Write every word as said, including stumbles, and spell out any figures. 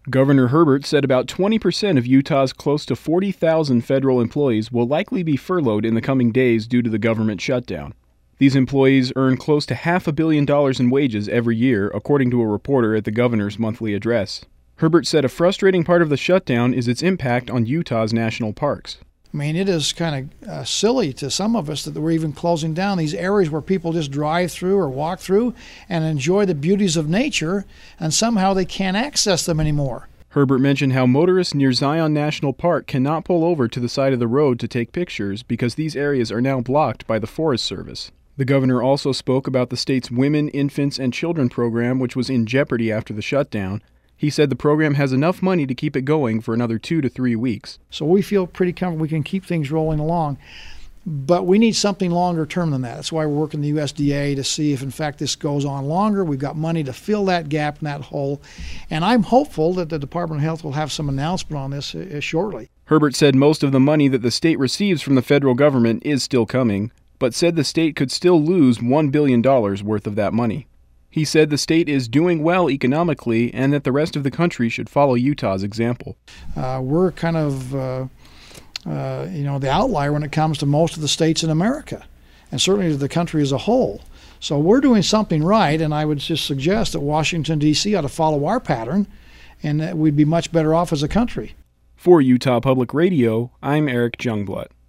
Governor Herbert said about twenty percent of Utah's close to forty thousand federal employees will likely be furloughed in the coming days due to the government shutdown. These employees earn close to half a billion dollars in wages every year, according to a reporter at the governor's monthly address. Herbert said a frustrating part of the shutdown is its impact on Utah's national parks. I mean, it is kind of uh, silly to some of us that we're even closing down these areas where people just drive through or walk through and enjoy the beauties of nature, and somehow they can't access them anymore. Herbert mentioned how motorists near Zion National Park cannot pull over to the side of the road to take pictures because these areas are now blocked by the Forest Service. The governor also spoke about the state's Women, Infants, and Children program, which was in jeopardy after the shutdown. He said the program has enough money to keep it going for another two to three weeks. So we feel pretty comfortable we can keep things rolling along. But we need something longer term than that. That's why we're working the U S D A to see if, in fact, this goes on longer. We've got money to fill that gap and that hole. And I'm hopeful that the Department of Health will have some announcement on this uh, shortly. Herbert said most of the money that the state receives from the federal government is still coming, but said the state could still lose one billion dollars worth of that money. He said the state is doing well economically and that the rest of the country should follow Utah's example. Uh, we're kind of, uh, uh, you know, the outlier when it comes to most of the states in America, and certainly to the country as a whole. So we're doing something right, and I would just suggest that Washington, D C ought to follow our pattern, and that we'd be much better off as a country. For Utah Public Radio, I'm Eric Jungblut.